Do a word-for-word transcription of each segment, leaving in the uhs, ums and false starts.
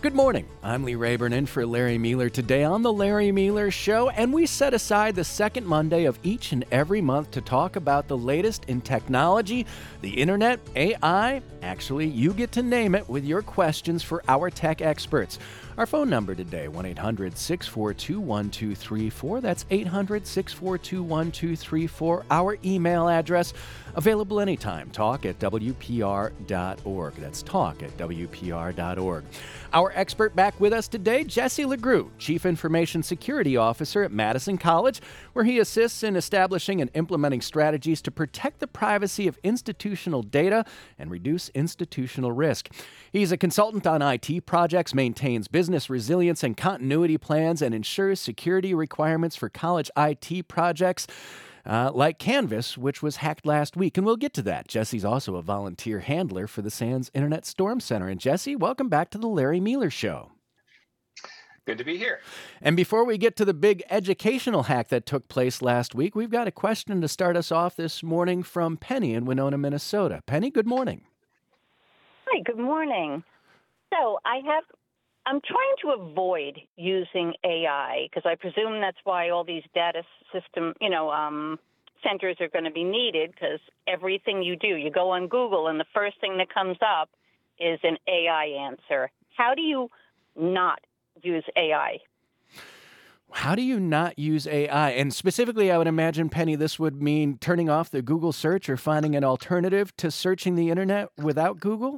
Good morning. I'm Lee Rayburn in for Larry Mueller today on The Larry Mueller Show, and we set aside the second Monday of each and every month to talk about the latest in technology, the internet, A I. Actually, you get to name it with your questions for our tech experts. Our phone number today, one eight hundred six four two one two three four. That's eight hundred six four two one two three four. Our email address, available anytime, talk at W P R dot org. That's talk at W P R dot org. Our expert back with us today, Jesse LeGroux, Chief Information Security Officer at Madison College, where he assists in establishing and implementing strategies to protect the privacy of institutional data and reduce institutional risk. He's a consultant on I T projects, maintains business resilience and continuity plans, and ensures security requirements for college I T projects. Uh, like Canvas, which was hacked last week, and we'll get to that. Jesse's also a volunteer handler for the SANS Internet Storm Center. And Jesse, welcome back to the Larry Mueller Show. Good to be here. And before we get to the big educational hack that took place last week, we've got a question to start us off this morning from Penny in Winona, Minnesota. Penny, good morning. Hi, good morning. So I have, I'm trying to avoid using A I because I presume that's why all these data system, you know, um, centers are going to be needed, because everything you do, you go on Google and the first thing that comes up is an A I answer. How do you not use A I? How do you not use A I? And specifically, I would imagine, Penny, this would mean turning off the Google search or finding an alternative to searching the internet without Google?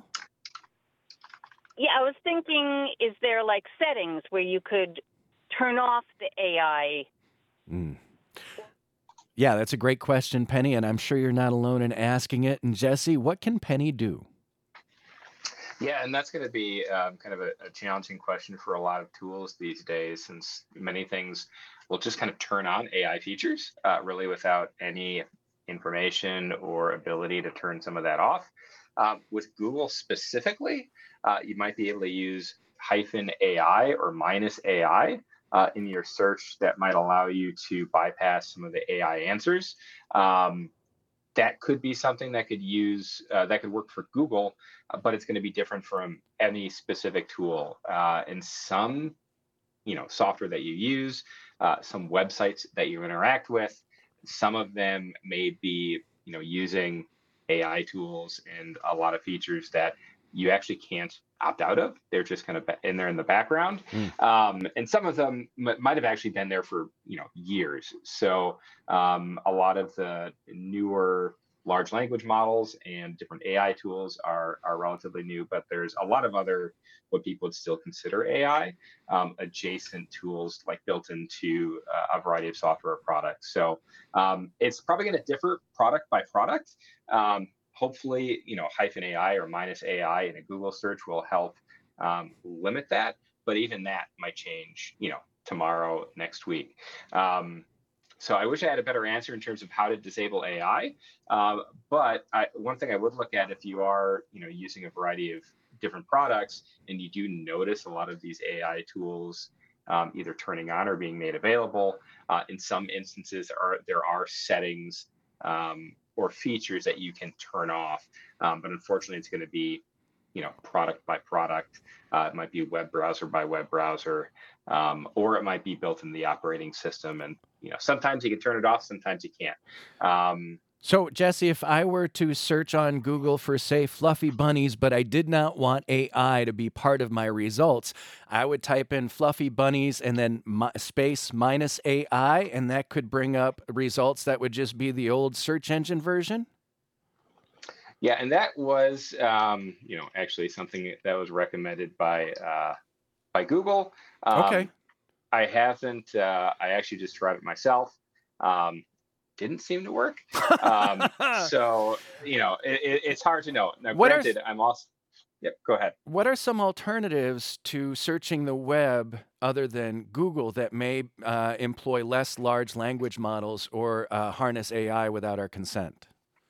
Yeah, I was thinking, is there like settings where you could turn off the A I? Mm. Yeah, that's a great question, Penny, and I'm sure you're not alone in asking it. And Jesse, what can Penny do? Yeah, and that's going to be um, kind of a, a challenging question for a lot of tools these days, since many things will just kind of turn on A I features, uh, really without any information or ability to turn some of that off. Um, with Google specifically, uh, you might be able to use hyphen A I or minus A I uh, in your search that might allow you to bypass some of the A I answers. Um, that could be something that could use uh, that could work for Google, uh, but it's going to be different from any specific tool. Uh, and some, you know, software that you use, uh, some websites that you interact with, some of them may be, you know, using A I tools and a lot of features that you actually can't opt out of. They're just kind of in there in the background. Mm. Um, and some of them m- might have actually been there for, you know, years. So um, a lot of the newer large language models and different A I tools are, are relatively new, but there's a lot of other, what people would still consider A I, um, adjacent tools like built into uh, a variety of software products. So um, it's probably going to differ product by product. Um, hopefully, you know, hyphen A I or minus A I in a Google search will help um, limit that. But even that might change, you know, tomorrow, next week. Um, so I wish I had a better answer in terms of how to disable A I. Uh, but I, one thing I would look at, if you are, you know, using a variety of different products and you do notice a lot of these A I tools um, either turning on or being made available, uh, in some instances are there are settings um, or features that you can turn off. Um, but unfortunately, it's going to be, you know, product by product. Uh, it might be web browser by web browser, um, or it might be built in the operating system. And, you know, sometimes you can turn it off, sometimes you can't. Um, So, Jesse, if I were to search on Google for, say, fluffy bunnies, but I did not want A I to be part of my results, I would type in fluffy bunnies and then mi- space minus A I, and that could bring up results that would just be the old search engine version? Yeah, and that was, um, you know, actually something that was recommended by uh, by Google. Um, Okay. I haven't. Uh, I actually just tried it myself. Um, didn't seem to work. Um, so you know, it, it, it's hard to know. Now, What are granted, I'm also. Yep. Go ahead. what are some alternatives to searching the web other than Google that may uh, employ less large language models or uh, harness A I without our consent?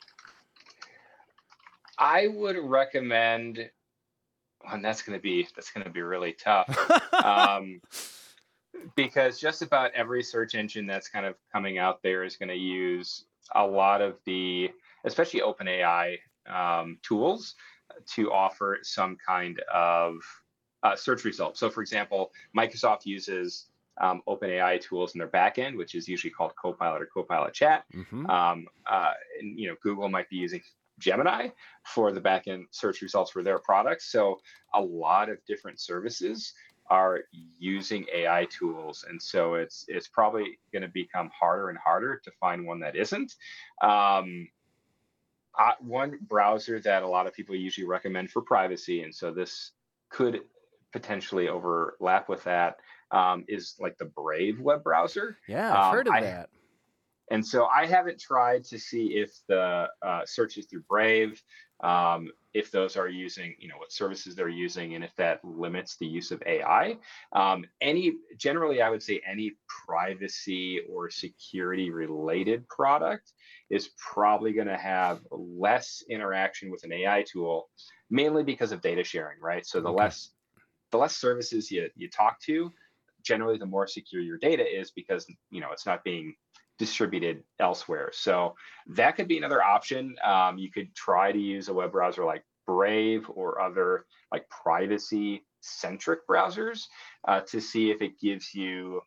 I would recommend. And that's going to be that's going to be really tough. Um, because just about every search engine that's kind of coming out there is going to use a lot of the, especially OpenAI um, tools to offer some kind of uh, search results. So, for example, Microsoft uses um, OpenAI tools in their backend, which is usually called Copilot or Copilot Chat. Mm-hmm. Um, uh, and you know, Google might be using Gemini for the backend search results for their products. So, a lot of different services are using A I tools, and so it's it's probably going to become harder and harder to find one that isn't. Um, uh, one browser that a lot of people usually recommend for privacy, and so this could potentially overlap with that, um, is like the Brave web browser. Yeah, I've Um, heard of I that. and so I haven't tried to see if the uh, searches through Brave, um, if those are using, you know, what services they're using, and if that limits the use of A I. Um, any generally, I would say any privacy or security related product is probably going to have less interaction with an A I tool, mainly because of data sharing, right? So the Okay. less the less services you you talk to, generally the more secure your data is, because you know it's not being distributed elsewhere. So that could be another option. Um, you could try to use a web browser like Brave or other like privacy centric browsers uh, to see if it gives you,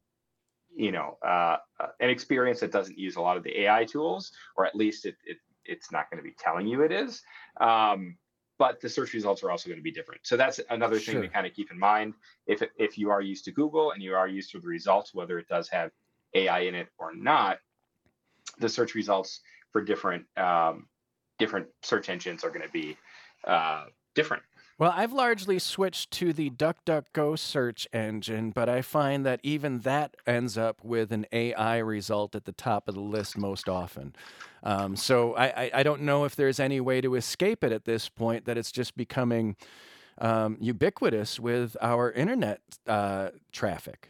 you know, uh, uh, an experience that doesn't use a lot of the A I tools, or at least it, it it's not going to be telling you it is. Um, but the search results are also going to be different. So that's another thing to Sure. kind of keep in mind. If if you are used to Google and you are used to the results, whether it does have A I in it or not, the search results for different um, different search engines are going to be uh, different. Well, I've largely switched to the DuckDuckGo search engine, but I find that even that ends up with an A I result at the top of the list most often. Um, so I, I, I don't know if there's any way to escape it at this point, that it's just becoming um, ubiquitous with our internet uh, traffic.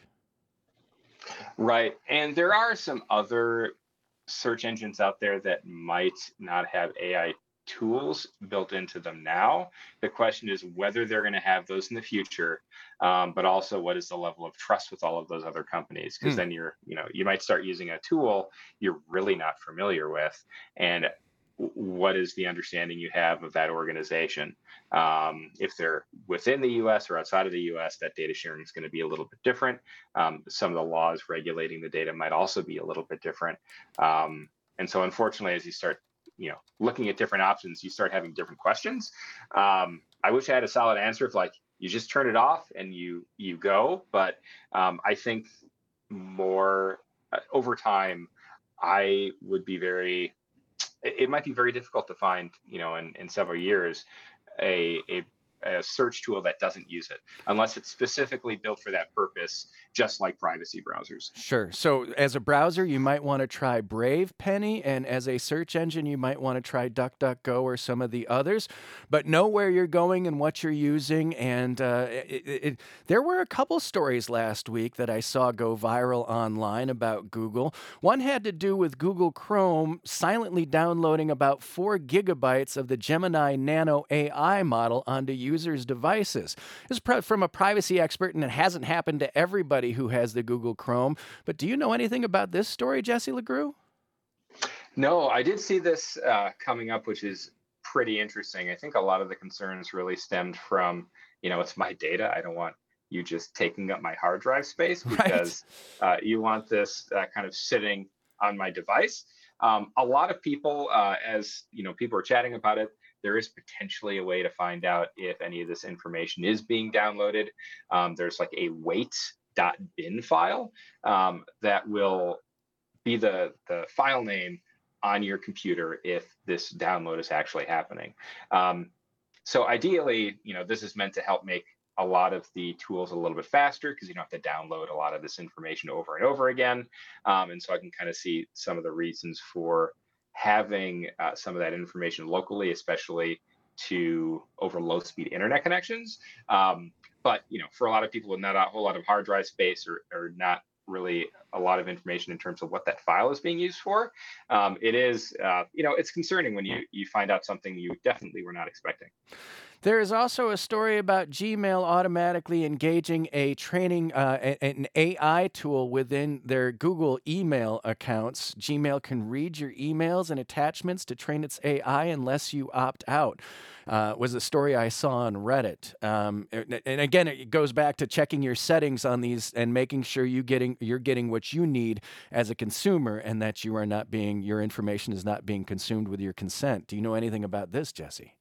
Right. And there are some other search engines out there that might not have A I tools built into them now. The question is whether they're going to have those in the future, um, but also what is the level of trust with all of those other companies? Because Mm. then you're, you know, you might start using a tool you're really not familiar with, and w- what is the understanding you have of that organization? Um, if they're within the U S or outside of the U S, that data sharing is going to be a little bit different. Um, some of the laws regulating the data might also be a little bit different. Um, and so, unfortunately, as you start, you know, looking at different options, you start having different questions. Um, I wish I had a solid answer if, like, you just turn it off and you you go. But um, I think more uh, over time, I would be very. It it might be very difficult to find, you know, in, in several years, a, a a search tool that doesn't use it, unless it's specifically built for that purpose, just like privacy browsers. Sure. So as a browser, you might want to try Brave, Penny, and as a search engine, you might want to try DuckDuckGo or some of the others. But know where you're going and what you're using. And uh, it, it, it- there were a couple stories last week that I saw go viral online about Google. One had to do with Google Chrome silently downloading about four gigabytes of the Gemini Nano A I model onto users' devices. This is pri- from a privacy expert, and it hasn't happened to everybody who has the Google Chrome. But do you know anything about this story, Jesse LeGroux? No, I did see this uh, coming up, which is pretty interesting. I think a lot of the concerns really stemmed from, you know, it's my data. I don't want you just taking up my hard drive space, Right. because uh, you want this uh, kind of sitting on my device. Um, a lot of people, uh, as you know, people are chatting about it. There is potentially a way to find out if any of this information is being downloaded. Um, there's like a wait.bin file um, that will be the the file name on your computer if this download is actually happening. Um, so ideally, you know, this is meant to help make a lot of the tools a little bit faster, because you don't have to download a lot of this information over and over again. Um, and so I can kind of see some of the reasons for having uh, some of that information locally, especially to over low speed internet connections. Um, but you know, for a lot of people with not a whole lot of hard drive space, or, or not really a lot of information in terms of what that file is being used for, um, it is, uh, you know, it's concerning when you, you find out something you definitely were not expecting. There is also a story about Gmail automatically engaging a training, uh, a- an A I tool within their Google email accounts. Gmail can read your emails and attachments to train its A I unless you opt out. Uh, was a story I saw on Reddit. Um, and, and again, it goes back to checking your settings on these and making sure you getting you're getting what you need as a consumer, and that you are not being your information is not being consumed with your consent. Do you know anything about this, Jesse?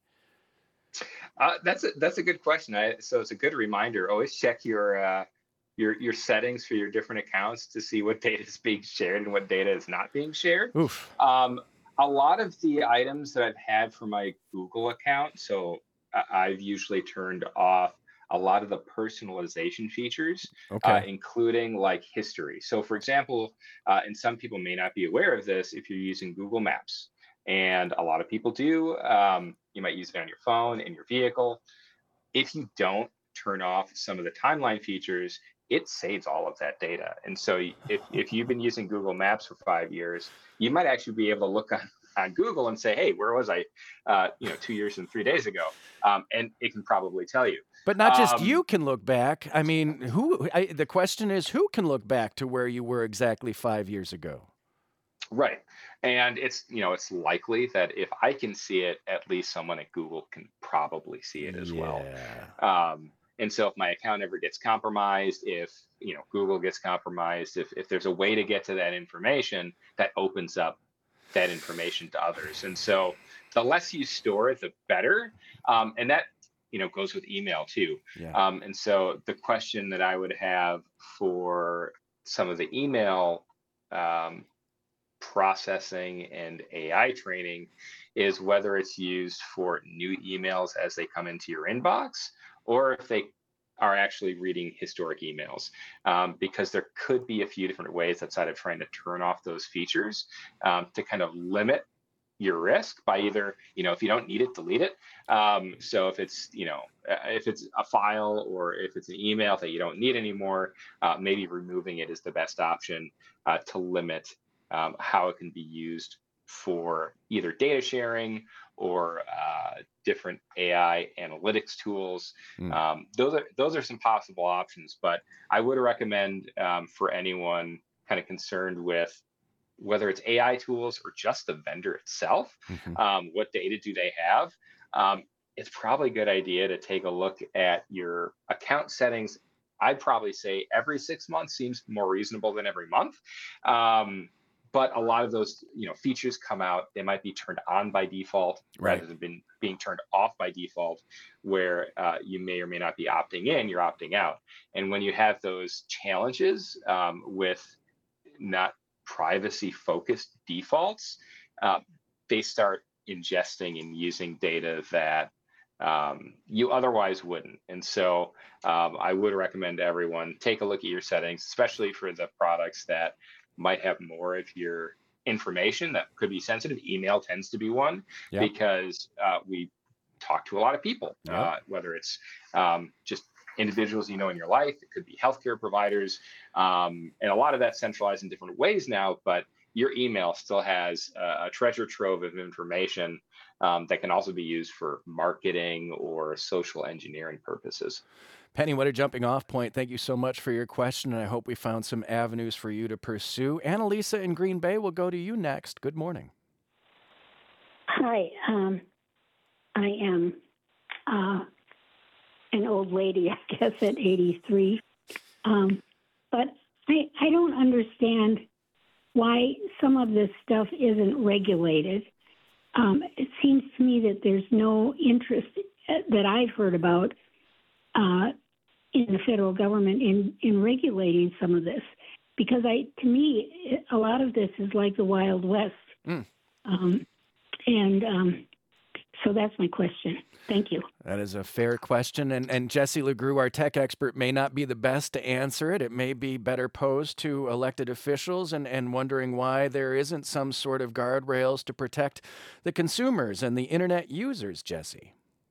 Uh, that's a that's a good question. I, so it's a good reminder. Always check your uh, your your settings for your different accounts to see what data is being shared and what data is not being shared. Oof. Um, a lot of the items that I've had for my Google account, so I- I've usually turned off a lot of the personalization features, uh, Okay. including like history. So, for example, uh, and some people may not be aware of this if you're using Google Maps, and a lot of people do. Um, you might use it on your phone, in your vehicle. If you don't turn off some of the timeline features, it saves all of that data. And so if, if you've been using Google Maps for five years, you might actually be able to look on, on Google and say, hey, where was I, uh, you know, two years and three days ago? Um, and it can probably tell you. But not just Um, you can look back. I mean, who? I, the question is, who can look back to where you were exactly five years ago? Right. And it's, you know, it's likely that if I can see it, at least someone at Google can probably see it as well. Yeah. Um, and so if my account ever gets compromised, if, you know, Google gets compromised, if, if there's a way to get to that information, that opens up that information to others. And so the less you store, the better. Um, and that, you know, goes with email too. Yeah. Um, and so the question that I would have for some of the email um, processing and A I training is whether it's used for new emails as they come into your inbox, or if they are actually reading historic emails, um, because there could be a few different ways outside of trying to turn off those features um, to kind of limit your risk by either, you know, if you don't need it, delete it. Um, so if it's, you know, uh, if it's a file or if it's an email that you don't need anymore, uh, maybe removing it is the best option uh, to limit um, how it can be used for either data sharing or uh, different A I analytics tools. Mm. Um, those are those are some possible options, but I would recommend um, for anyone kind of concerned with whether it's A I tools or just the vendor itself, Mhm. um, what data do they have? Um, it's probably a good idea to take a look at your account settings. I'd probably say every six months seems more reasonable than every month. Um, but a lot of those, you know, features come out, they might be turned on by default Right. rather than being, being turned off by default, where uh, you may or may not be opting in, you're opting out. And when you have those challenges um, with not privacy focused defaults, uh, they start ingesting and using data that um, you otherwise wouldn't. And so um, I would recommend to everyone take a look at your settings, especially for the products that might have more of your information that could be sensitive. Email tends to be one Yep. because uh, we talk to a lot of people, Yep. uh, whether it's um, just individuals you know in your life, it could be healthcare providers, um, and a lot of that's centralized in different ways now, but your email still has a, a treasure trove of information um, that can also be used for marketing or social engineering purposes. Penny, what a jumping off point. Thank you so much for your question, and I hope we found some avenues for you to pursue. Annalisa in Green Bay will go to you next. Good morning. Hi, um, I am uh, an old lady, I guess, at eighty-three. Um, but I, I don't understand why some of this stuff isn't regulated. Um, it seems to me that there's no interest that I've heard about uh, in the federal government in, in regulating some of this. Because I, to me, a lot of this is like the Wild West. Mm. Um, and um, so that's my question. Thank you. That is a fair question. And, and Jesse LeGroux, our tech expert, may not be the best to answer it. It may be better posed to elected officials and, and wondering why there isn't some sort of guardrails to protect the consumers and the internet users, Jesse.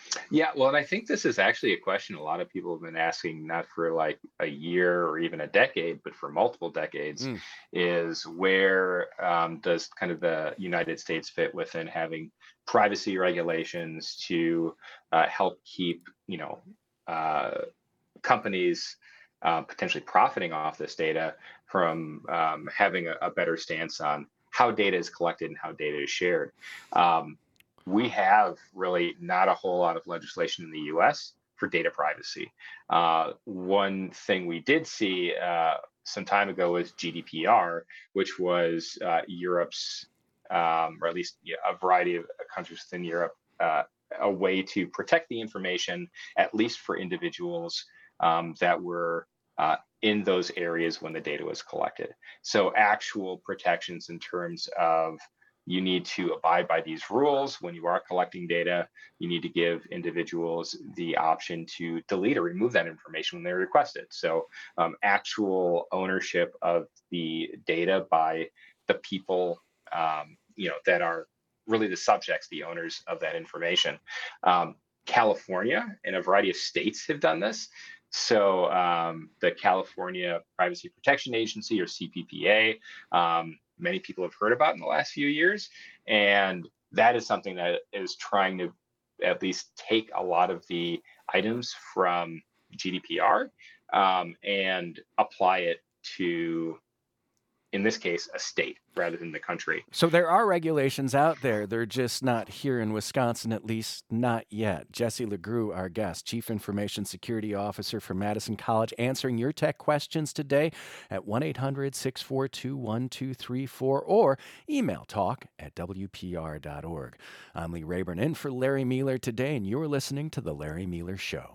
Yeah, well, and I think this is actually a question a lot of people have been asking, not for like a year or even a decade, but for multiple decades, Mm. is where um, does kind of the United States fit within having privacy regulations to uh, help keep, you know, uh, companies uh, potentially profiting off this data from um, having a, a better stance on how data is collected and how data is shared. Um, we have really not a whole lot of legislation in the U S for data privacy. Uh, one thing we did see uh, some time ago was G D P R, which was uh, Europe's, um, or at least yeah, a variety of countries within Europe, uh, a way to protect the information, at least for individuals um, that were uh, in those areas when the data was collected. So actual protections in terms of you need to abide by these rules when you are collecting data. You need to give individuals the option to delete or remove that information when they request it. So um, actual ownership of the data by the people um, you know that are really the subjects, the owners of that information. Um, California and a variety of states have done this. So um, the California Privacy Protection Agency, or C P P A, um, many people have heard about in the last few years, and that is something that is trying to at least take a lot of the items from G D P R um, and apply it to, in this case, a state rather than the country. So there are regulations out there. They're just not here in Wisconsin, at least not yet. Jesse LeGroux, our guest, Chief Information Security Officer for Madison College, answering your tech questions today at one eight hundred six four two one two three four or email talk at w p r dot org. I'm Lee Rayburn in for Larry Mealer today, and you're listening to The Larry Mealer Show.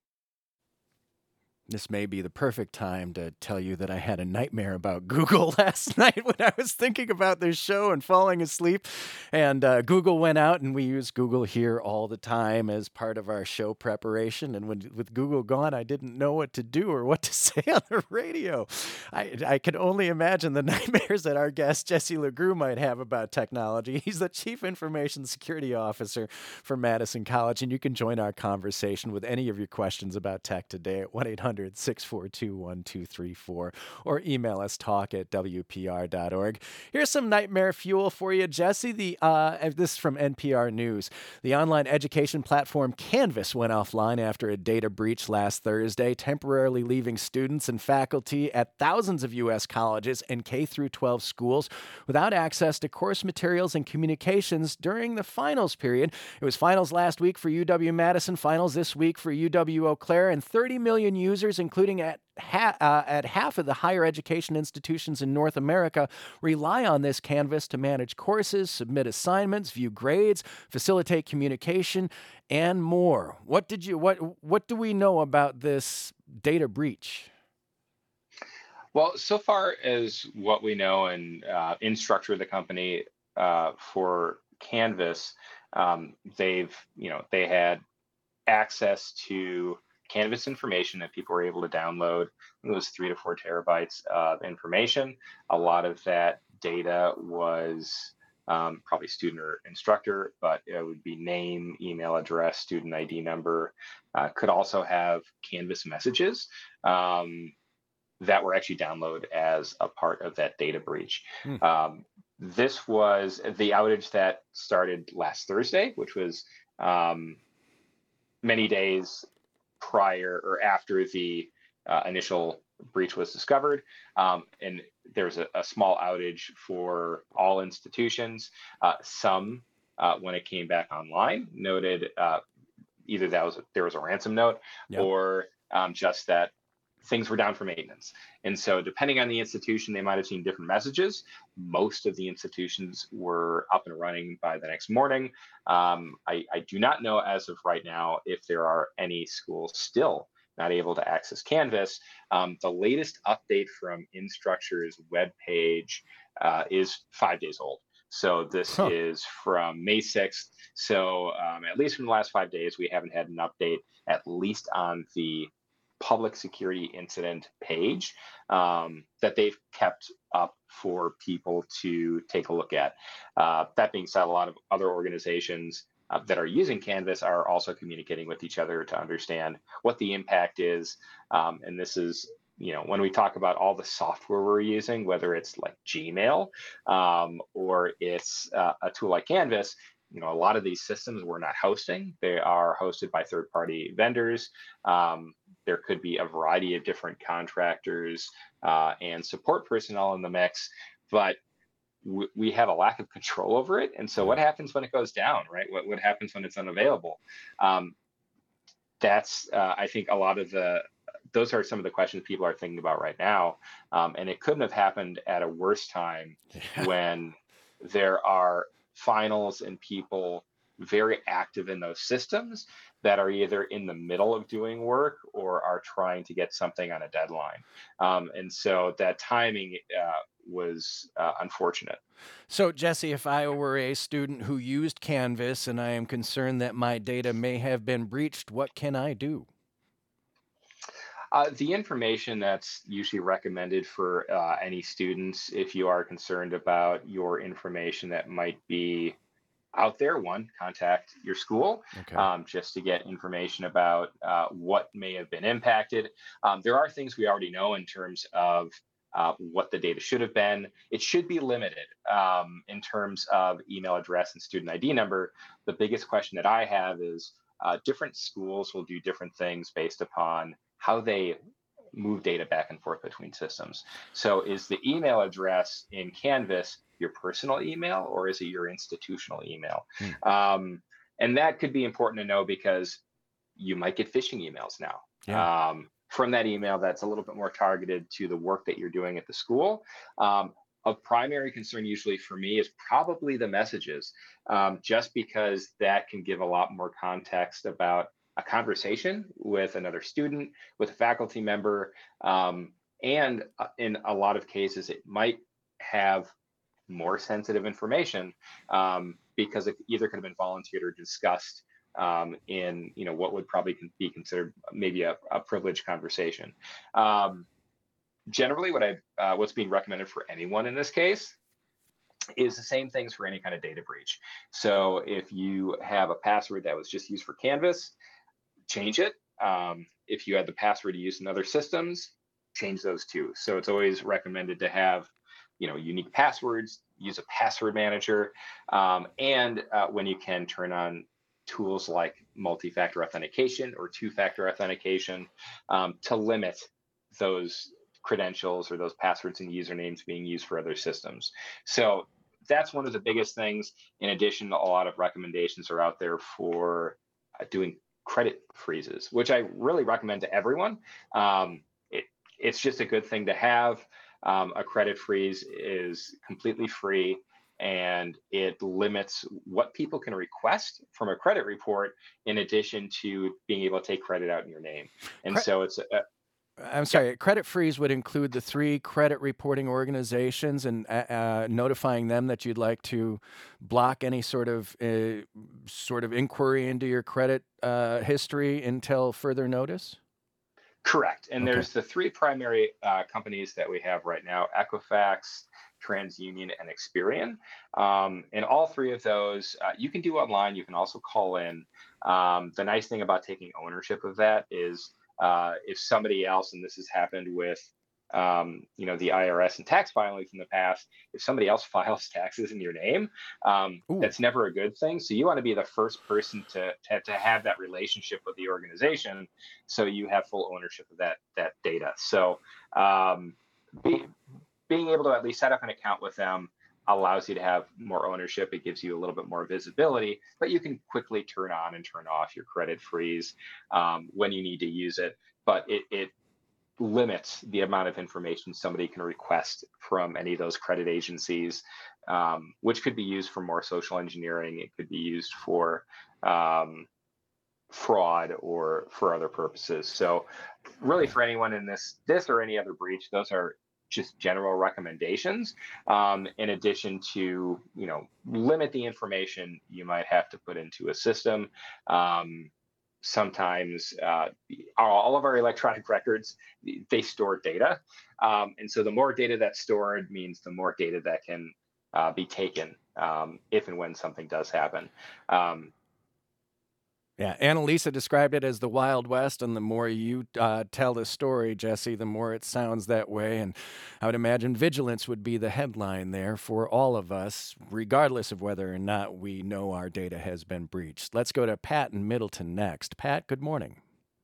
This may be the perfect time to tell you that I had a nightmare about Google last night when I was thinking about this show and falling asleep. And uh, Google went out, and we use Google here all the time as part of our show preparation. And when with Google gone, I didn't know what to do or what to say on the radio. I, I could only imagine the nightmares that our guest, Jesse LeGroux, might have about technology. He's the Chief Information Security Officer for Madison College, and you can join our conversation with any of your questions about tech today at one eight hundred six four two one two three four or email us talk at w p r dot org. Here's some nightmare fuel for you, Jesse. The uh, this is from N P R News. The online education platform Canvas went offline after a data breach last Thursday, temporarily leaving students and faculty at thousands of U S colleges and K through twelve schools without access to course materials and communications during the finals period. It was finals last week for U W-Madison, finals this week for U W-Eau Claire, and thirty million users, including at ha- uh, at half of the higher education institutions in North America, rely on this Canvas to manage courses, submit assignments, view grades, facilitate communication, and more. What did you what what do we know about this data breach? Well, so far as what we know, and uh, Instructure, the company uh, for Canvas, um, they've you know they had access to Canvas information that people were able to download. It was three to four terabytes of information. A lot of that data was um, probably student or instructor, but it would be name, email address, student I D number. Uh, could also have Canvas messages um, that were actually downloaded as a part of that data breach. Hmm. Um, this was the outage that started last Thursday, which was um, many days prior or after the uh, initial breach was discovered. Um, and there's a, a small outage for all institutions. Uh, some, uh, when it came back online, noted uh, either that was there was a ransom note, Yep. or um, just that things were down for maintenance. And so depending on the institution, they might have seen different messages. Most of the institutions were up and running by the next morning. Um, I, I do not know as of right now if there are any schools still not able to access Canvas. Um, the latest update from Instructure's webpage uh, is five days old. So this Huh. is from May sixth. So um, at least from the last five days, we haven't had an update, at least on the public security incident page um, that they've kept up for people to take a look at. Uh, that being said, a lot of other organizations uh, that are using Canvas are also communicating with each other to understand what the impact is. Um, and this is, you know, when we talk about all the software we're using, whether it's like Gmail um, or it's uh, a tool like Canvas, you know, a lot of these systems we're not hosting. They are hosted by third-party vendors. Um, there could be a variety of different contractors uh, and support personnel in the mix, but w- we have a lack of control over it. And so what happens when it goes down, right? What, what happens when it's unavailable? Um, that's, uh, I think, a lot of the, those are some of the questions people are thinking about right now. Um, and it couldn't have happened at a worse time Yeah. when there are finals and people very active in those systems that are either in the middle of doing work or are trying to get something on a deadline. Um, and so that timing uh, was uh, unfortunate. So, Jesse, if I were a student who used Canvas and I am concerned that my data may have been breached, what can I do? Uh, the information that's usually recommended for uh, any students, if you are concerned about your information that might be out there, one, contact your school Okay. um, just to get information about uh, what may have been impacted. Um, there are things we already know in terms of uh, what the data should have been. It should be limited um, in terms of email address and student I D number. The biggest question that I have is uh, different schools will do different things based upon how they move data back and forth between systems. So is the email address in Canvas your personal email or is it your institutional email? Hmm. Um, and that could be important to know because you might get phishing emails now. Yeah. Um, from that email that's a little bit more targeted to the work that you're doing at the school. Um, of primary concern usually for me is probably the messages, um, just because that can give a lot more context about a conversation with another student, with a faculty member, um, and uh, in a lot of cases, it might have more sensitive information um, because it either could have been volunteered or discussed um, in, you know, what would probably be considered maybe a, a privileged conversation. Um, generally, what I uh, what's being recommended for anyone in this case is the same things for any kind of data breach. So if you have a password that was just used for Canvas, change it. Um, if you had the password to use in other systems, change those too. So it's always recommended to have, you know, unique passwords, use a password manager, um, and uh, when you can, turn on tools like multi-factor authentication or two-factor authentication um, to limit those credentials or those passwords and usernames being used for other systems. So that's one of the biggest things. In addition, a lot of recommendations are out there for uh, doing credit freezes, which I really recommend to everyone. Um, it, it's just a good thing to have. Um, a credit freeze is completely free and it limits what people can request from a credit report in addition to being able to take credit out in your name. And Cre- so it's a, I'm sorry, credit freeze would include the three credit reporting organizations and uh, uh, notifying them that you'd like to block any sort of uh, sort of inquiry into your credit uh, history until further notice? correct. And Okay. there's the three primary uh, companies that we have right now: Equifax, TransUnion, and Experian. Um, and all three of those uh, you can do online. You can also call in. Um, the nice thing about taking ownership of that is uh, if somebody else, and this has happened with um, you know, the I R S and tax filings in the past, if somebody else files taxes in your name, um, Ooh. that's never a good thing. So you want to be the first person to, to to have that relationship with the organization, so you have full ownership of that that data. So um, be, being able to at least set up an account with them allows you to have more ownership. It gives you a little bit more visibility, but you can quickly turn on and turn off your credit freeze um, when you need to use it. But it, it limits the amount of information somebody can request from any of those credit agencies, um, which could be used for more social engineering. It could be used for um, fraud or for other purposes. So really for anyone in this, this or any other breach, those are just general recommendations. Um, in addition to, you know, limit the information you might have to put into a system. Um, sometimes uh, all of our electronic records, they store data. Um, and so the more data that's stored means the more data that can uh, be taken um, if and when something does happen. Um, Yeah, Annalisa described it as the Wild West, and the more you uh, tell the story, Jesse, the more it sounds that way. And I would imagine vigilance would be the headline there for all of us, regardless of whether or not we know our data has been breached. Let's go to Pat in Middleton next. Pat, good morning.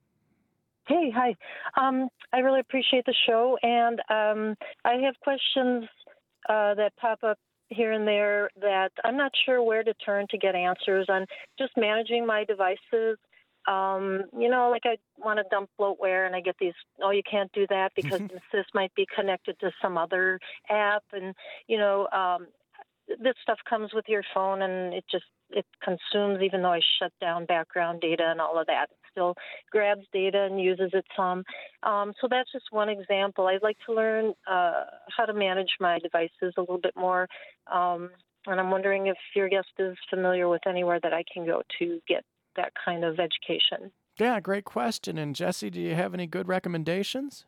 Hey, hi. Um, I really appreciate the show, and um, I have questions uh, that pop up here and there that I'm not sure where to turn to get answers on just managing my devices. Um, you know, like I want to dump bloatware and I get these, oh, you can't do that because this might be connected to some other app. And, you know, um, this stuff comes with your phone and it just, it consumes, even though I shut down background data and all of that. It still grabs data and uses it some. Um, so that's just one example. I'd like to learn uh, how to manage my devices a little bit more. Um, and I'm wondering if your guest is familiar with anywhere that I can go to get that kind of education. Yeah, great question. And Jesse, do you have any good recommendations?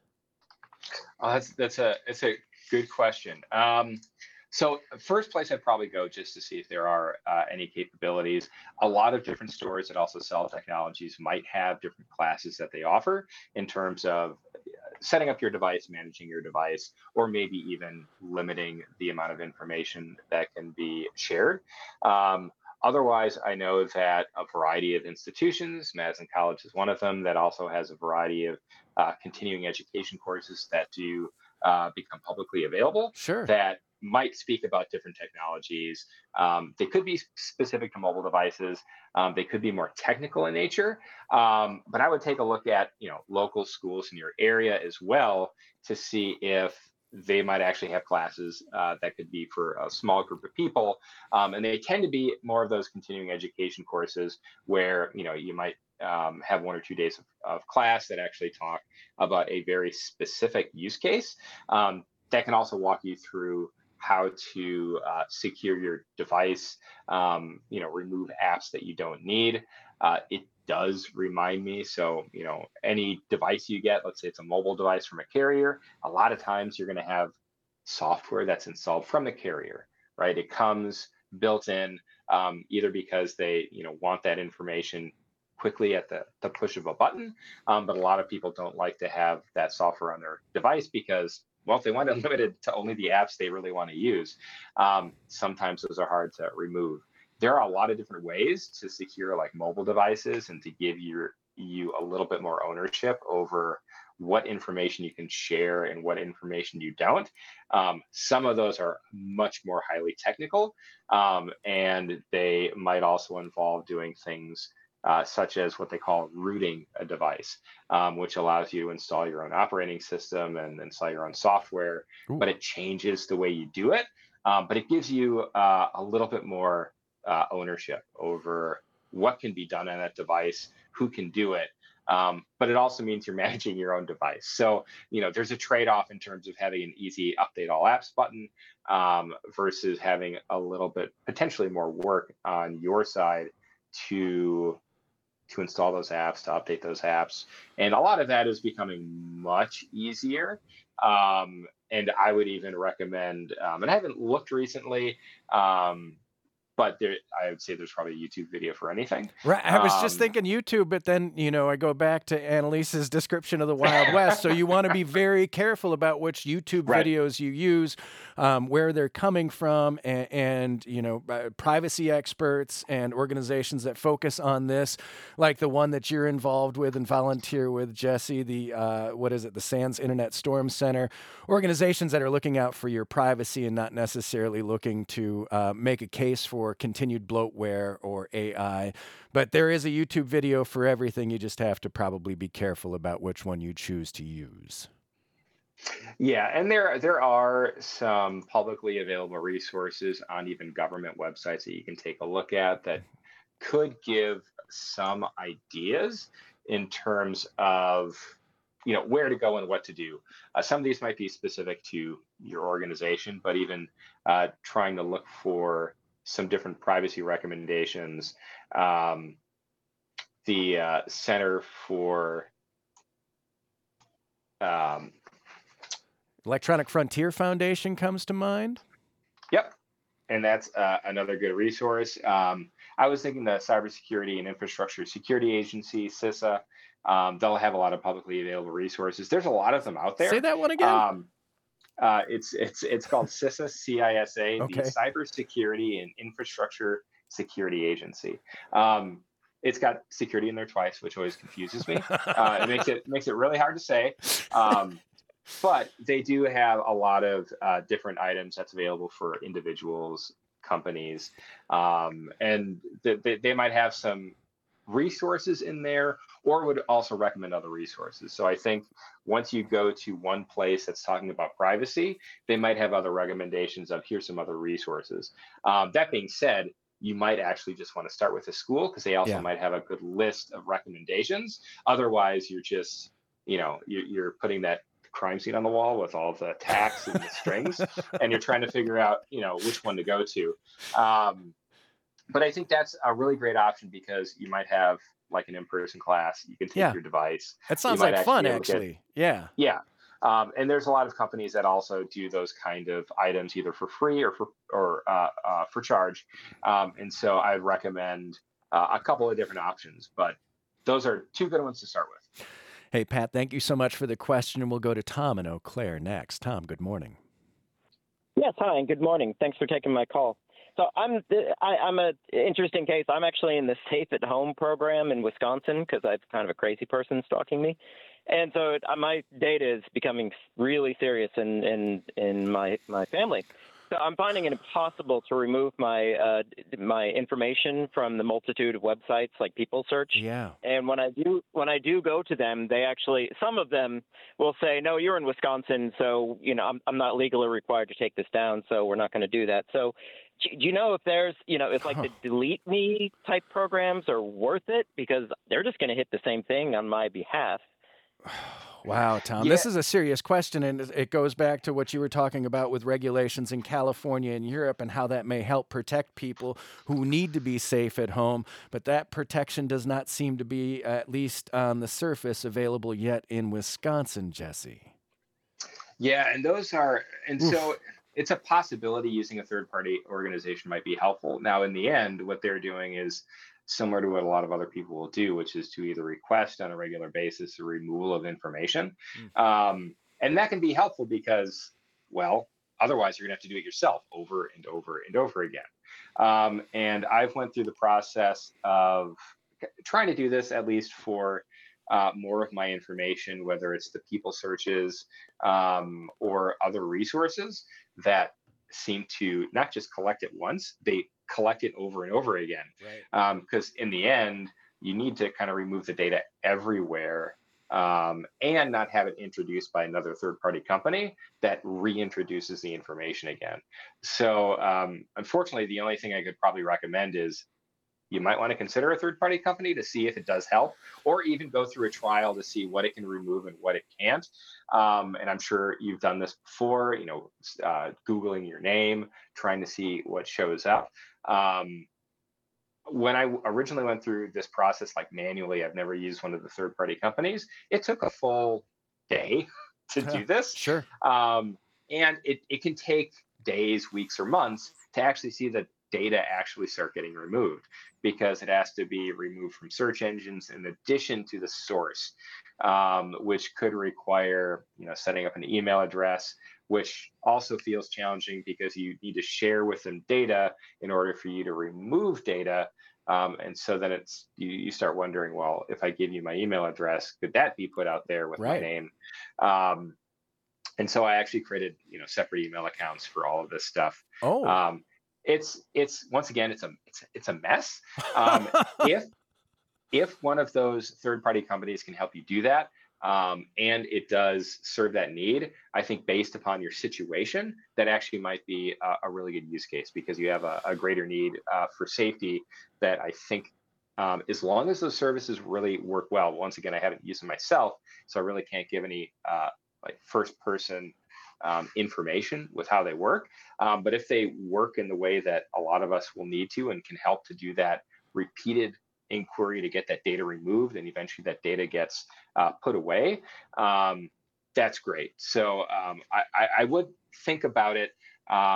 Oh, that's that's a it's a good question. Um, so first place I'd probably go just to see if there are uh, any capabilities. A lot of different stores that also sell technologies might have different classes that they offer in terms of setting up your device, managing your device, or maybe even limiting the amount of information that can be shared. Um, Otherwise, I know that a variety of institutions, Madison College is one of them, that also has a variety of uh, continuing education courses that do uh, become publicly available. Sure. That might speak about different technologies. Um, they could be specific to mobile devices. Um, they could be more technical in nature. Um, but I would take a look at, you know, local schools in your area as well to see if they might actually have classes uh, that could be for a small group of people. Um, and they tend to be more of those continuing education courses where, you know, you might um, have one or two days of, of class that actually talk about a very specific use case um, that can also walk you through how to uh, secure your device, um, you know, remove apps that you don't need. Uh, it does remind me. So, you know, any device you get, let's say it's a mobile device from a carrier, a lot of times you're going to have software that's installed from the carrier, right? It comes built in um, either because they, you know, want that information quickly at the, the push of a button. Um, but a lot of people don't like to have that software on their device because, well, if they want it limited to only the apps they really want to use, um, sometimes those are hard to remove. There are a lot of different ways to secure like mobile devices and to give your you a little bit more ownership over what information you can share and what information you don't. Um, some of those are much more highly technical, um, and they might also involve doing things uh, such as what they call rooting a device, um, which allows you to install your own operating system and install your own software, Ooh. But it changes the way you do it. Um, but it gives you uh, a little bit more Uh, ownership over what can be done on that device, who can do it. Um, but it also means you're managing your own device. So, you know, there's a trade-off in terms of having an easy update all apps button um, versus having a little bit potentially more work on your side to to install those apps, to update those apps. And a lot of that is becoming much easier. Um, and I would even recommend, um, and I haven't looked recently, um, but there, I would say there's probably a YouTube video for anything. Right. I was um, just thinking YouTube, but then, you know, I go back to Annalisa's description of the Wild West. So you want to be very careful about which YouTube right. videos you use, um, where they're coming from, and, and you know, uh, privacy experts and organizations that focus on this, like the one that you're involved with and volunteer with, Jesse, the, uh, what is it, the SANS Internet Storm Center, organizations that are looking out for your privacy and not necessarily looking to uh, make a case for continued bloatware or A I. But there is a YouTube video for everything. You just have to probably be careful about which one you choose to use. Yeah, and there there are some publicly available resources on even government websites that you can take a look at that could give some ideas in terms of, you know, where to go and what to do. Uh, some of these might be specific to your organization, but even uh, trying to look for some different privacy recommendations. Um, the uh, Center for um, Electronic Frontier Foundation comes to mind. Yep. And that's uh, another good resource. Um, I was thinking the Cybersecurity and Infrastructure Security Agency, CISA. Um, they'll have a lot of publicly available resources. There's a lot of them out there. Say that one again. Um, uh, it's it's it's called CISA, C I S A, Okay. the Cybersecurity and Infrastructure Security Agency. Um, it's got security in there twice, which always confuses me. Uh, it makes it makes it really hard to say. Um, but they do have a lot of uh, different items that's available for individuals, companies, um, and th- they, they might have some resources in there, or would also recommend other resources. So I think once you go to one place that's talking about privacy, they might have other recommendations of here's some other resources. Um, that being said, you might actually just want to start with a school because they also Yeah. might have a good list of recommendations. Otherwise, you're just, you know, you're, you're putting that crime scene on the wall with all the tacks and the strings, and you're trying to figure out, you know, which one to go to. Um, but I think that's a really great option because you might have like an in-person class. You can take Yeah. your device. That sounds You might like actually fun, be able to get- actually. Yeah. Yeah. Um, and there's a lot of companies that also do those kind of items either for free or for or uh, uh, for charge. Um, and so I'd recommend uh, a couple of different options, but those are two good ones to start with. Hey, Pat, thank you so much for the question. And we'll go to Tom in Eau Claire next. Tom, good morning. Yes, hi, and good morning. Thanks for taking my call. So I'm I, I'm a interesting case. I'm actually in the Safe at Home program in Wisconsin because I have kind of a crazy person stalking me, and so it, my data is becoming really serious in in, in my my family. So I'm finding it impossible to remove my uh, my information from the multitude of websites like People Search. Yeah. And when I do when I do go to them, they actually some of them will say, "No, you're in Wisconsin, so you know I'm I'm not legally required to take this down, so we're not going to do that." So, do you know if there's you know if like Huh. the delete me type programs are worth it because they're just going to hit the same thing on my behalf? Wow, Tom, Yeah. this is a serious question, and it it goes back to what you were talking about with regulations in California and Europe and how that may help protect people who need to be safe at home. But that protection does not seem to be, at least on the surface, available yet in Wisconsin, Jesse. Yeah, and those are, and Oof. so it's a possibility using a third party organization might be helpful. Now, in the end, what they're doing is similar to what a lot of other people will do, which is to either request on a regular basis the removal of information. Um, and that can be helpful because, well, otherwise you're gonna have to do it yourself over and over and over again. Um, and I've went through the process of trying to do this at least for uh, more of my information, whether it's the People Searches um, or other resources that seem to not just collect it once, they collect it over and over again. Right. Because um, in the end, you need to kind of remove the data everywhere um, and not have it introduced by another third-party company that reintroduces the information again. So um, unfortunately, the only thing I could probably recommend is you might want to consider a third-party company to see if it does help, or even go through a trial to see what it can remove and what it can't. Um, and I'm sure you've done this before, you know, uh, Googling your name, trying to see what shows up. Um, when I originally went through this process, like manually, I've never used one of the third-party companies. It took a full day to do this. Sure. Um, and it, it can take days, weeks, or months to actually see the data actually start getting removed, because it has to be removed from search engines in addition to the source, um, which could require, you know, setting up an email address, which also feels challenging because you need to share with them data in order for you to remove data. Um, and so then it's you, you start wondering, well, if I give you my email address, could that be put out there with Right. my name? Um, and so I actually created, you know, separate email accounts for all of this stuff. Oh. Um, it's it's once again, it's a it's it's a mess. Um, if if one of those third-party companies can help you do that, um, and it does serve that need, I think based upon your situation, that actually might be a, a really good use case, because you have a, a greater need uh, for safety that I think, um, as long as those services really work well. Once again, I haven't used them myself, so I really can't give any uh, like first-person um, information with how they work. Um, but if they work in the way that a lot of us will need to, and can help to do that repeated inquiry to get that data removed, and eventually that data gets uh, put away, um, that's great. So um, I, I, I would think about it. Um,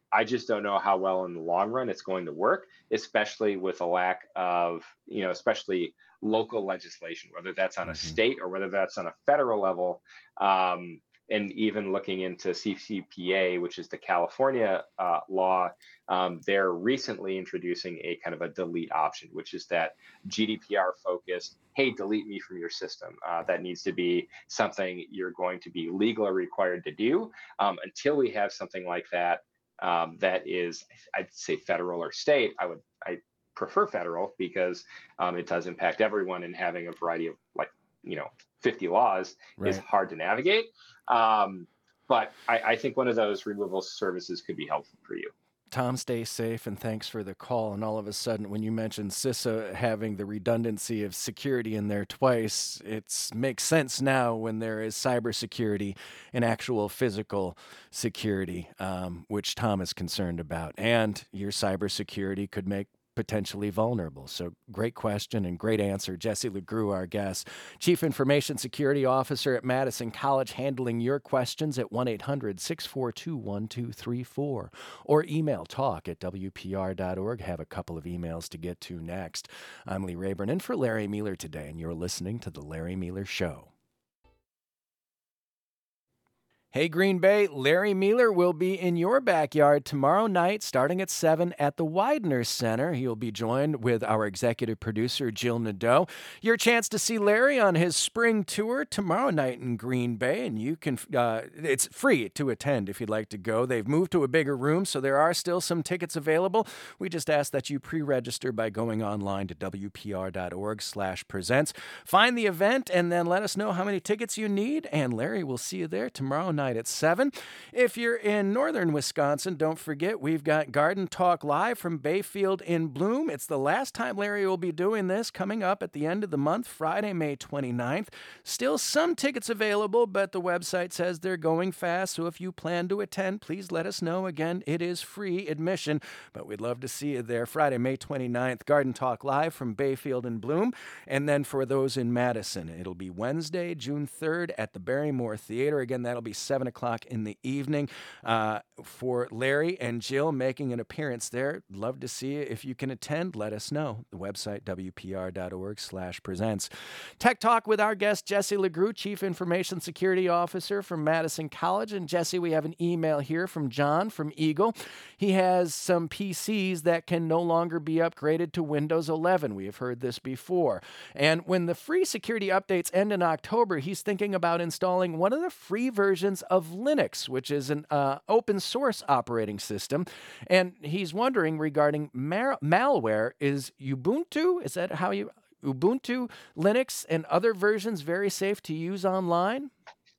I just don't know how well in the long run it's going to work, especially with a lack of, you know, especially local legislation, whether that's on a Mm-hmm. state or whether that's on a federal level. Um, and even looking into C C P A, which is the California uh, law, um, they're recently introducing a kind of a delete option, which is that G D P R focused, hey, delete me from your system. Uh, that needs to be something you're going to be legally required to do. Um, until we have something like that, um, that is, I'd say federal or state, I would, I prefer federal because um, it does impact everyone, and having a variety of, like, you know, fifty laws Right. is hard to navigate. Um, but I, I think one of those removal services could be helpful for you. Tom, stay safe, and thanks for the call. And all of a sudden, when you mentioned CISA having the redundancy of security in there twice, it makes sense now when there is cybersecurity and actual physical security, um, which Tom is concerned about. And your cybersecurity could make potentially vulnerable. So great question and great answer. Jesse LeGroux, our guest, Chief Information Security Officer at Madison College, handling your questions at one eight hundred six four two one two three four or email talk at W P R dot org. Have a couple of emails to get to next. I'm Lee Rayburn in for Larry Miller today, and you're listening to The Larry Miller Show. Hey, Green Bay, Larry Miller will be in your backyard tomorrow night starting at seven at the Widener Center. He'll be joined with our executive producer, Jill Nadeau. Your chance to see Larry on his spring tour tomorrow night in Green Bay, and you can, uh, it's free to attend if you'd like to go. They've moved to a bigger room, so there are still some tickets available. We just ask that you pre-register by going online to W P R dot org slash presents. Find the event and then let us know how many tickets you need, and Larry will see you there tomorrow night at seven. If you're in northern Wisconsin, don't forget we've got Garden Talk Live from Bayfield in Bloom. It's the last time Larry will be doing this, coming up at the end of the month, Friday, May twenty-ninth. Still some tickets available, but the website says they're going fast, so if you plan to attend, please let us know. Again, it is free admission, but we'd love to see you there. Friday, May twenty-ninth, Garden Talk Live from Bayfield in Bloom. And then for those in Madison, it'll be Wednesday, June third at the Barrymore Theater. Again, that'll be seven o'clock in the evening uh, for Larry and Jill making an appearance there. Love to see you. If you can attend, let us know. The website, W P R dot org slash presents. Tech Talk with our guest, Jesse LeGroux, Chief Information Security Officer from Madison College. And Jesse, we have an email here from John from Eagle. He has some P Cs that can no longer be upgraded to Windows eleven. We have heard this before. And when the free security updates end in October, he's thinking about installing one of the free versions of Linux, which is an uh, open source operating system. And he's wondering regarding mar- malware, is Ubuntu, is that how you, Ubuntu, Linux, and other versions very safe to use online?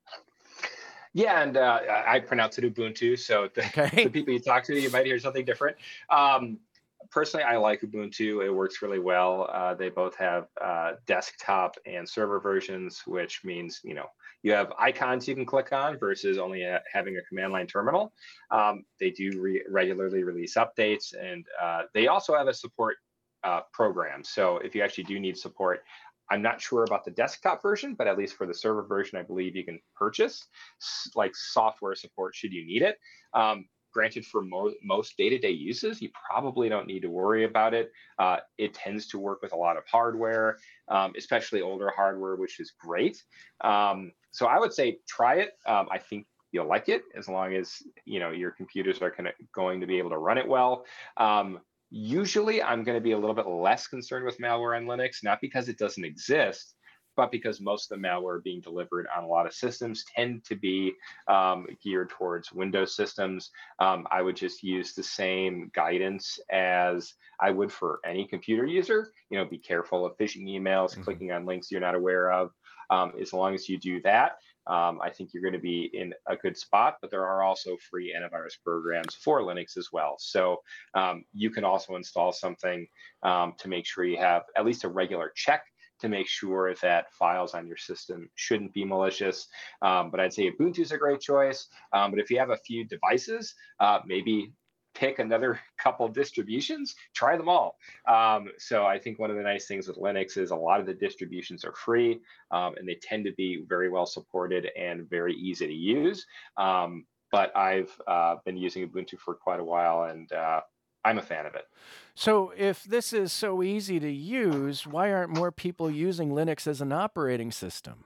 Yeah, and uh, I pronounce it Ubuntu, so the, okay. the people you talk to, you might hear something different. Um, personally, I like Ubuntu. It works really well. Uh, they both have uh, desktop and server versions, which means, you know, you have icons you can click on versus only uh, having a command line terminal. Um, they do re- regularly release updates, and uh, they also have a support uh, program. So if you actually do need support, I'm not sure about the desktop version, but at least for the server version, I believe you can purchase like software support should you need it. Um, Granted, for mo- most day-to-day uses, you probably don't need to worry about it. Uh, it tends to work with a lot of hardware, um, especially older hardware, which is great. Um, so I would say try it. Um, I think you'll like it as long as you know your computers are kind of going to be able to run it well. Um, usually, I'm going to be a little bit less concerned with malware on Linux, not because it doesn't exist, but because most of the malware being delivered on a lot of systems tend to be um, geared towards Windows systems. Um, I would just use the same guidance as I would for any computer user. You know, be careful of phishing emails, mm-hmm. clicking on links you're not aware of. Um, as long as you do that, um, I think you're going to be in a good spot. But there are also free antivirus programs for Linux as well. So um, you can also install something um, to make sure you have at least a regular check to make sure that files on your system shouldn't be malicious. Um, but I'd say Ubuntu is a great choice. Um, but if you have a few devices, uh, maybe pick another couple distributions, try them all. Um, so I think one of the nice things with Linux is a lot of the distributions are free um, and they tend to be very well supported and very easy to use. Um, but I've uh, been using Ubuntu for quite a while, and uh, I'm a fan of it. So if this is so easy to use, why aren't more people using Linux as an operating system?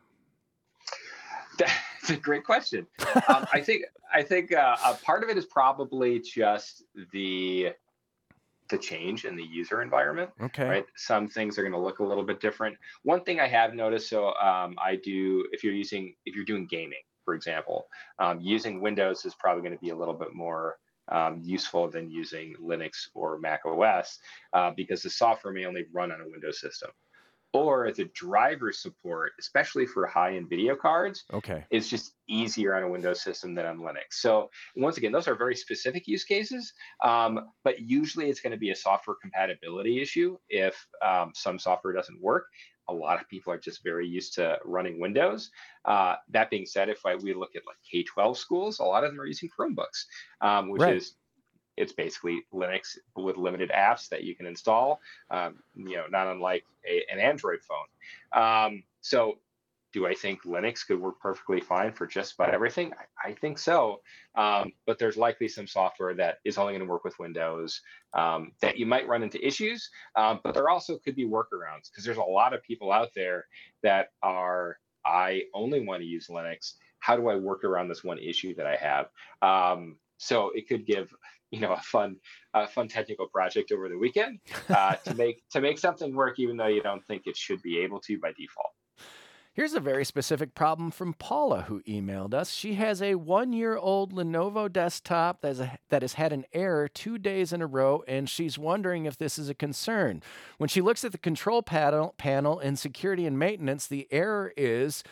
That's a great question. um, I think I think uh, a part of it is probably just the the change in the user environment. Okay. Right. Some things are going to look a little bit different. One thing I have noticed, so um, I do, if you're using, if you're doing gaming, for example, um, using Windows is probably going to be a little bit more um, useful than using Linux or Mac O S uh, because the software may only run on a Windows system. Or the driver support, especially for high-end video cards, okay. is just easier on a Windows system than on Linux. So once again, those are very specific use cases, um, but usually it's going to be a software compatibility issue if um, some software doesn't work. A lot of people are just very used to running Windows. Uh, that being said, if I, we look at like K twelve schools, a lot of them are using Chromebooks, um, which right. is it's basically Linux with limited apps that you can install, um, you know, not unlike a, an Android phone. Um, so do I think Linux could work perfectly fine for just about everything? I, I think so. Um, but there's likely some software that is only going to work with Windows um, that you might run into issues. Um, but there also could be workarounds because there's a lot of people out there that are, I only want to use Linux. How do I work around this one issue that I have? Um, so it could give you know, a fun, uh, fun technical project over the weekend uh, to make to make something work, even though you don't think it should be able to by default. Here's a very specific problem from Paula, who emailed us. She has a one-year-old Lenovo desktop that, is a, that has had an error two days in a row, and she's wondering if this is a concern. When she looks at the control panel, panel in security and maintenance, the error is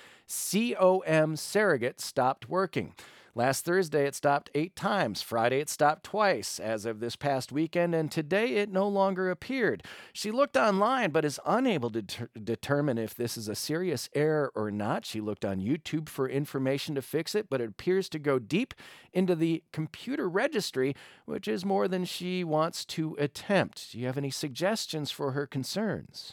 COM surrogate stopped working. Last Thursday, it stopped eight times. Friday, it stopped twice as of this past weekend, and today it no longer appeared. She looked online, but is unable to ter- determine if this is a serious error or not. She looked on YouTube for information to fix it, but it appears to go deep into the computer registry, which is more than she wants to attempt. Do you have any suggestions for her concerns?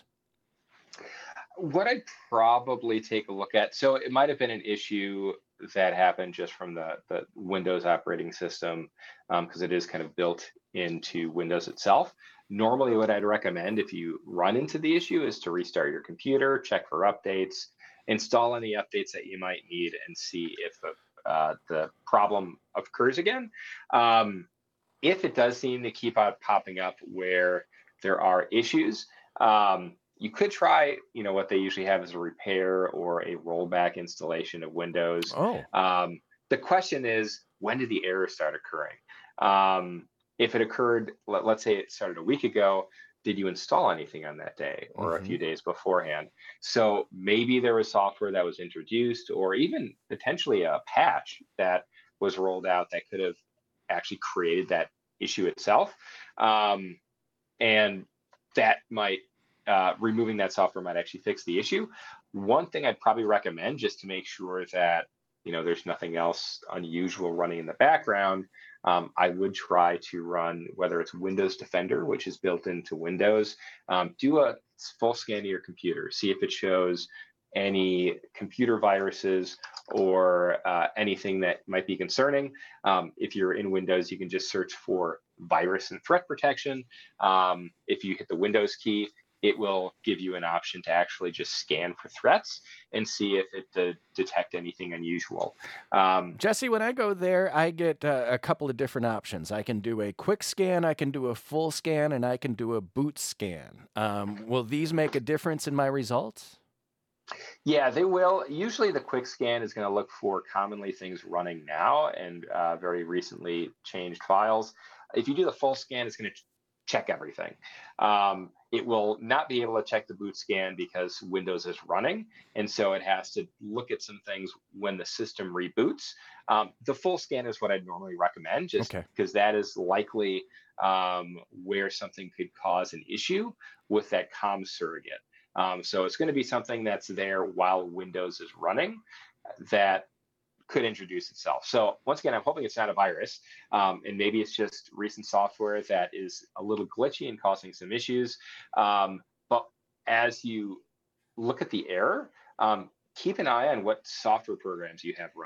What I'd probably take a look at, so it might have been an issue that happened just from the, the Windows operating system because um, it is kind of built into Windows itself. Normally what I'd recommend if you run into the issue is to restart your computer, check for updates, install any updates that you might need and see if the, uh, the problem occurs again. Um, if it does seem to keep on popping up where there are issues, um, you could try, you know, what they usually have is a repair or a rollback installation of Windows. Oh. Um, the question is, when did the error start occurring? Um, if it occurred, let, let's say it started a week ago, did you install anything on that day or mm-hmm. a few days beforehand? So maybe there was software that was introduced or even potentially a patch that was rolled out that could have actually created that issue itself. Um, and that might Uh, removing that software might actually fix the issue. One thing I'd probably recommend just to make sure that, you know, there's nothing else unusual running in the background, um, I would try to run, whether it's Windows Defender, which is built into Windows, um, do a full scan of your computer, see if it shows any computer viruses or uh, anything that might be concerning. Um, if you're in Windows, you can just search for virus and threat protection. Um, if you hit the Windows key, it will give you an option to actually just scan for threats and see if it uh, detect anything unusual. Um, Jesse, when I go there, I get uh, a couple of different options. I can do a quick scan, I can do a full scan, and I can do a boot scan. Um, will these make a difference in my results? Yeah, they will. Usually the quick scan is going to look for commonly things running now and uh, very recently changed files. If you do the full scan, it's going to ch- check everything. Um, it will not be able to check the boot scan because Windows is running. And so it has to look at some things when the system reboots. Um, the full scan is what I'd normally recommend, just because okay. that is likely um, where something could cause an issue with that COM surrogate. Um, so it's going to be something that's there while Windows is running that could introduce itself. So once again, I'm hoping it's not a virus, um, and maybe it's just recent software that is a little glitchy and causing some issues. Um, but as you look at the error, um, keep an eye on what software programs you have running.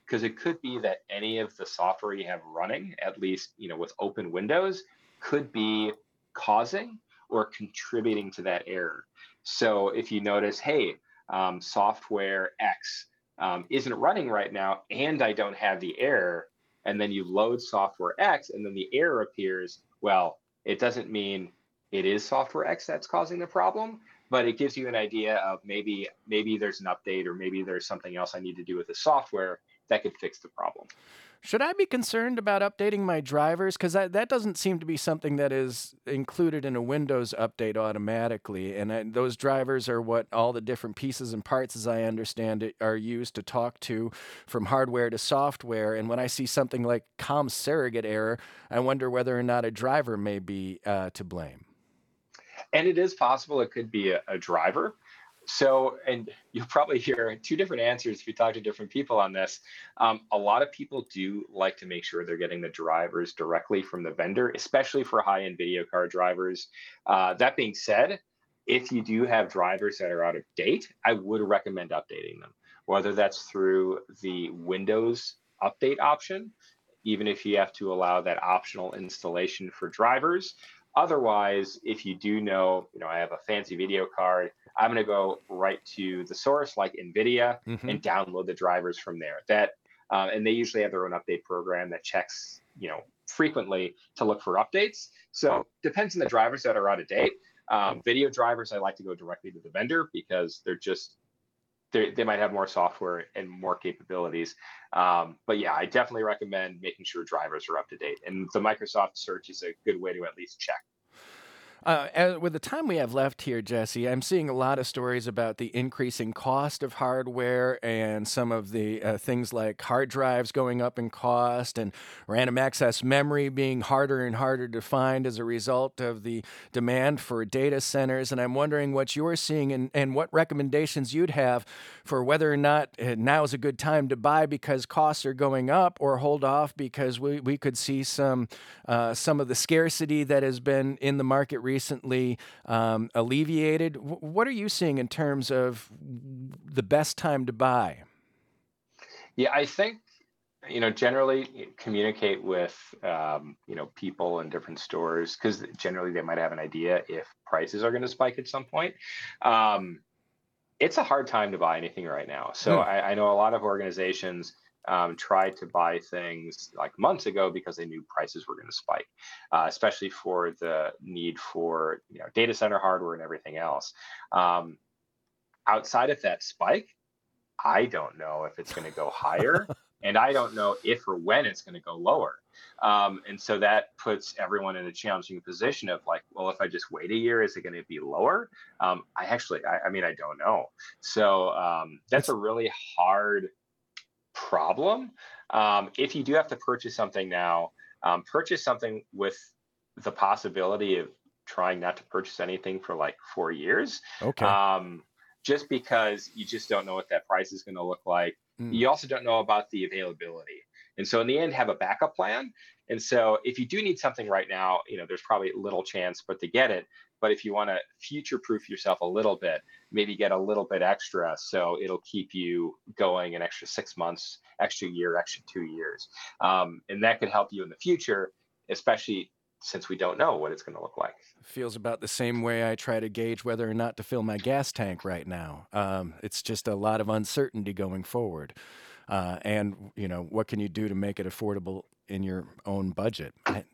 because it could be that any of the software you have running, at least you know with open windows, could be causing or contributing to that error. So if you notice, hey, um, software X um, isn't running right now, and I don't have the error, and then you load software X, and then the error appears, well, it doesn't mean it is software X that's causing the problem, but it gives you an idea of maybe maybe there's an update, or maybe there's something else I need to do with the software that could fix the problem. Should I be concerned about updating my drivers? Because that, that doesn't seem to be something that is included in a Windows update automatically. And I, those drivers are what all the different pieces and parts, as I understand it, are used to talk to from hardware to software. And when I see something like com surrogate error, I wonder whether or not a driver may be uh, to blame. And it is possible it could be a, a driver. So, and you'll probably hear two different answers if you talk to different people on this. Um, a lot of people do like to make sure they're getting the drivers directly from the vendor, especially for high-end video card drivers. Uh, that being said, if you do have drivers that are out of date, I would recommend updating them, whether that's through the Windows update option, even if you have to allow that optional installation for drivers. Otherwise, if you do know, you know, I have a fancy video card, I'm going to go right to the source like NVIDIA mm-hmm. and download the drivers from there. That uh, and they usually have their own update program that checks, you know, frequently to look for updates. So depends on the drivers that are out of date. Um, video drivers, I like to go directly to the vendor because they're just they they might have more software and more capabilities. Um, but yeah, I definitely recommend making sure drivers are up to date. And the Microsoft search is a good way to at least check. Uh, as, with the time we have left here, Jesse, I'm seeing a lot of stories about the increasing cost of hardware and some of the uh, things like hard drives going up in cost and random access memory being harder and harder to find as a result of the demand for data centers. And I'm wondering what you're seeing and, and what recommendations you'd have for whether or not uh, now is a good time to buy because costs are going up, or hold off because we, we could see some uh, some of the scarcity that has been in the market recently. recently um, alleviated. W- what are you seeing in terms of the best time to buy? Yeah, I think, you know, generally communicate with, um, you know, people in different stores, because generally they might have an idea if prices are going to spike at some point. Um, it's a hard time to buy anything right now. So mm. I, I know a lot of organizations Um, tried to buy things like months ago because they knew prices were going to spike, uh, especially for the need for you know data center hardware and everything else. Um, outside of that spike, I don't know if it's going to go higher, and I don't know if or when it's going to go lower. Um, and so that puts everyone in a challenging position of like, well, if I just wait a year, is it going to be lower? Um, I actually, I, I mean, I don't know. So um, that's a really hard problem. Um, if you do have to purchase something now, um, purchase something with the possibility of trying not to purchase anything for like four years. Okay. Um, just because you just don't know what that price is going to look like. Mm. You also don't know about the availability. And so in the end, have a backup plan. And so if you do need something right now, you know, there's probably little chance but to get it. But if you want to future-proof yourself a little bit, maybe get a little bit extra so it'll keep you going an extra six months, extra year, extra two years. Um, and that could help you in the future, especially since we don't know what it's going to look like. Feels about the same way I try to gauge whether or not to fill my gas tank right now. Um, it's just a lot of uncertainty going forward. Uh, and, you know, what can you do to make it affordable in your own budget? I,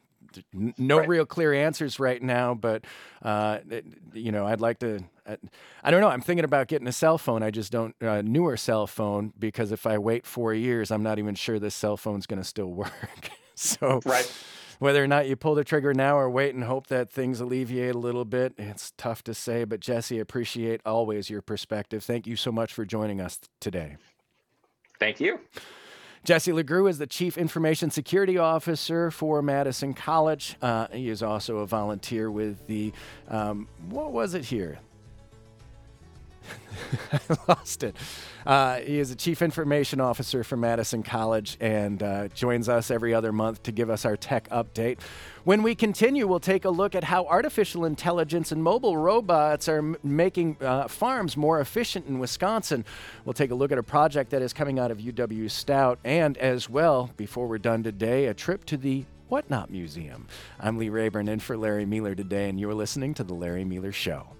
No right. real clear answers right now, but, uh, it, you know, I'd like to, I, I don't know. I'm thinking about getting a cell phone. I just don't, uh, newer cell phone, because if I wait four years, I'm not even sure this cell phone's going to still work. So right. whether or not you pull the trigger now or wait and hope that things alleviate a little bit, it's tough to say. But Jesse, appreciate always your perspective. Thank you so much for joining us today. Thank you. Jesse LeGroux is the Chief Information Security Officer for Madison College. Uh, he is also a volunteer with the, um, what was it here? I lost it. Uh, he is a chief information officer for Madison College and uh, joins us every other month to give us our tech update. When we continue, we'll take a look at how artificial intelligence and mobile robots are m- making uh, farms more efficient in Wisconsin. We'll take a look at a project that is coming out of U W Stout, and as well, before we're done today, a trip to the Whatnot Museum. I'm Lee Rayburn in for Larry Mealer today, and you're listening to The Larry Mealer Show.